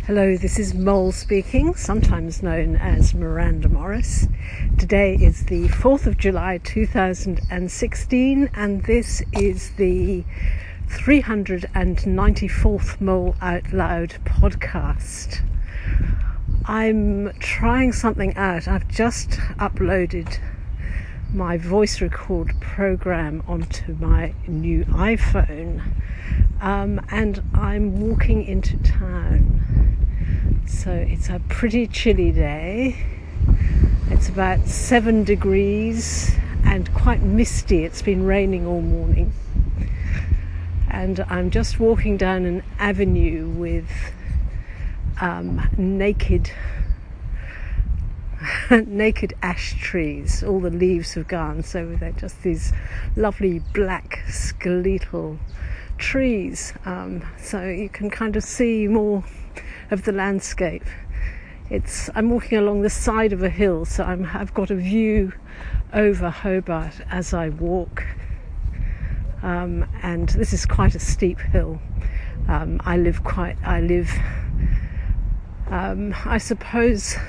Hello, this is Mole speaking, sometimes known as Miranda Morris. Today is the 4th of July 2016 and this is the 394th Mole Out Loud podcast. I'm trying something out. I've just uploaded my voice record program onto my new iPhone and I'm walking into town. So it's a pretty chilly day. It's about 7 degrees and quite misty. It's been raining all morning. And I'm just walking down an avenue with naked ash trees. All the leaves have gone, so they're just these lovely black skeletal trees. So you can kind of see more of the landscape. I'm walking along the side of a hill, so I've got a view over Hobart as I walk, and this is quite a steep hill. I suppose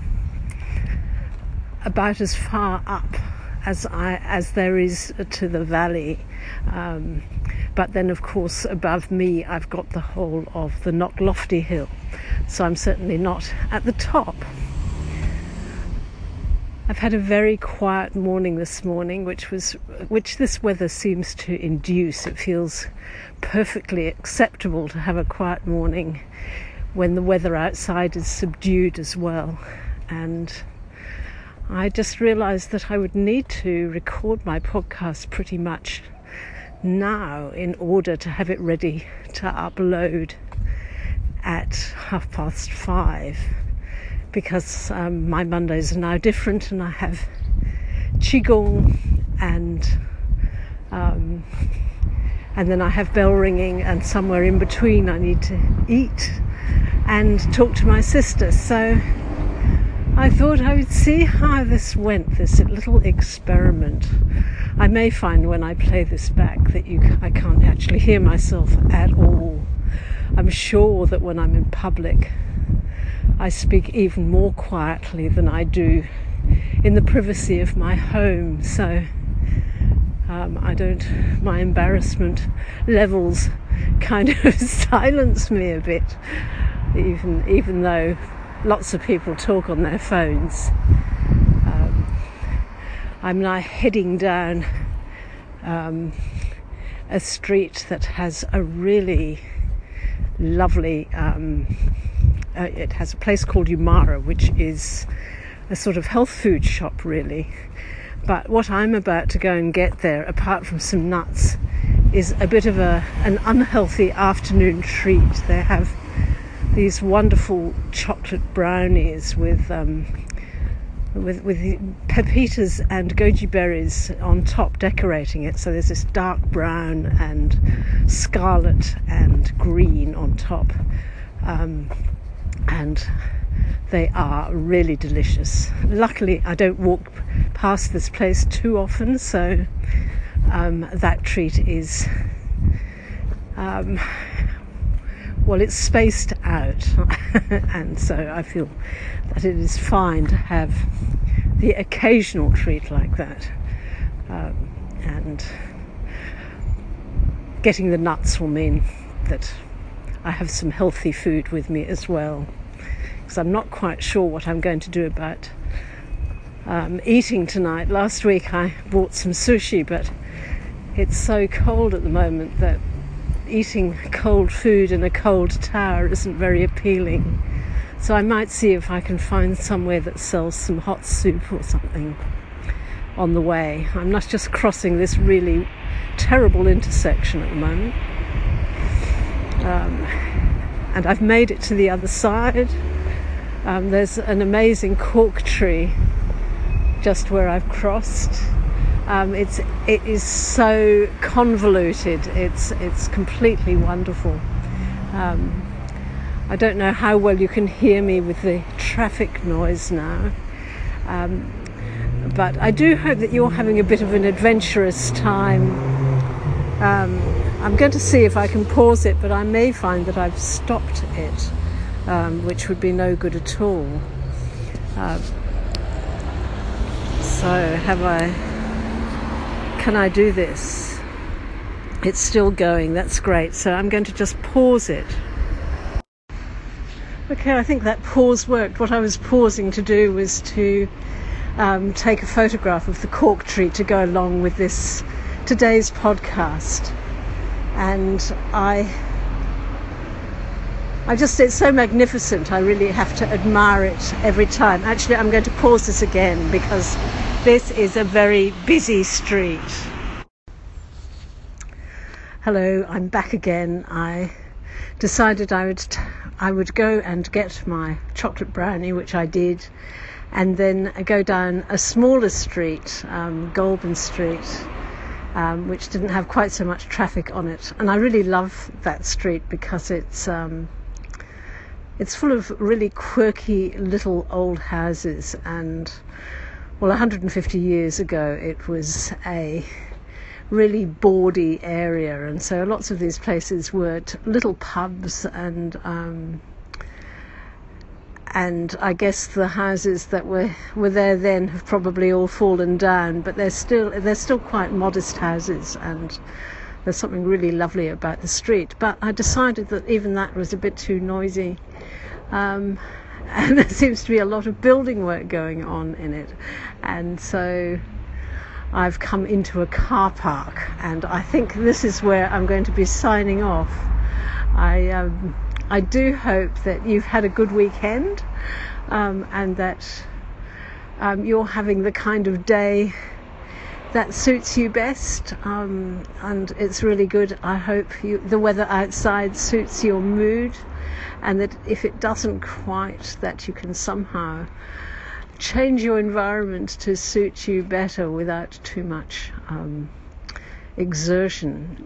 about as far up as there is to the valley, but then of course above me I've got the whole of the Knocklofty Hill, so I'm certainly not at the top. I've had a very quiet morning this morning, which this weather seems to induce. It feels perfectly acceptable to have a quiet morning when the weather outside is subdued as well. And I just realised that I would need to record my podcast pretty much now in order to have it ready to upload at 5:30, because my Mondays are now different and I have Qigong and then I have bell ringing, and somewhere in between I need to eat and talk to my sister. So I thought I would see how this went, this little experiment. I may find when I play this back that I can't actually hear myself at all. I'm sure that when I'm in public, I speak even more quietly than I do in the privacy of my home. So my embarrassment levels kind of silence me a bit, even though lots of people talk on their phones. I'm now heading down a street that has a really lovely, it has a place called Umara, which is a sort of health food shop really. But what I'm about to go and get there, apart from some nuts, is a bit of an unhealthy afternoon treat. They have these wonderful chocolate brownies with pepitas and goji berries on top decorating it. So there's this dark brown and scarlet and green on top, and they are really delicious. Luckily I don't walk past this place too often, so that treat is it's spaced out and so I feel that it is fine to have the occasional treat like that, and getting the nuts will mean that I have some healthy food with me as well, because I'm not quite sure what I'm going to do about eating tonight. Last week I bought some sushi, but it's so cold at the moment that eating cold food in a cold tower isn't very appealing. So I might see if I can find somewhere that sells some hot soup or something on the way. I'm not just crossing this really terrible intersection at the moment. And I've made it to the other side. There's an amazing cork tree just where I've crossed. It is so convoluted. It's completely wonderful. I don't know how well you can hear me with the traffic noise now, but I do hope that you're having a bit of an adventurous time. I'm going to see if I can pause it, but I may find that I've stopped it which would be no good at all. So can I do this? It's still going, that's great. So I'm going to just pause it. Okay, I think that pause worked. What I was pausing to do was to take a photograph of the cork tree to go along with today's podcast. And it's so magnificent. I really have to admire it every time. Actually, I'm going to pause this again because this is a very busy street. Hello, I'm back again. I decided I would go and get my chocolate brownie, which I did, and then go down a smaller street, Goulburn Street, which didn't have quite so much traffic on it. And I really love that street because it's full of really quirky little old houses. And 150 years ago it was a really bawdy area, and so lots of these places were little pubs, and I guess the houses that were there then have probably all fallen down, but they're still quite modest houses, and there's something really lovely about the street. But I decided that even that was a bit too noisy, and there seems to be a lot of building work going on in it, and so I've come into a car park, and I think this is where I'm going to be signing off. I do hope that you've had a good weekend, and that you're having the kind of day that suits you best, and it's really good. I hope the weather outside suits your mood, and that if it doesn't quite, that you can somehow change your environment to suit you better without too much exertion,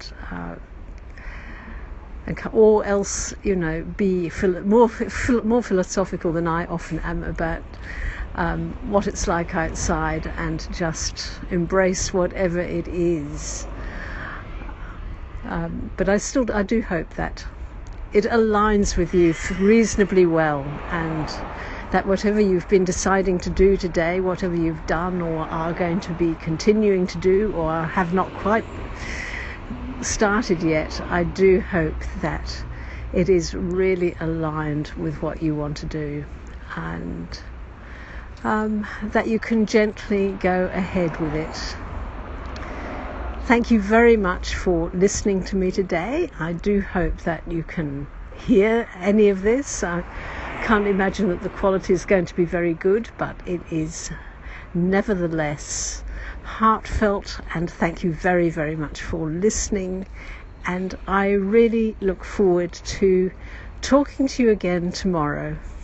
or else, be more philosophical than I often am about what it's like outside, and just embrace whatever it is. But I do hope that it aligns with you reasonably well, and that whatever you've been deciding to do today, whatever you've done or are going to be continuing to do or have not quite started yet, I do hope that it is really aligned with what you want to do, and that you can gently go ahead with it. Thank you very much for listening to me today. I do hope that you can hear any of this. I can't imagine that the quality is going to be very good, but it is nevertheless heartfelt, and thank you very, very much for listening, and I really look forward to talking to you again tomorrow.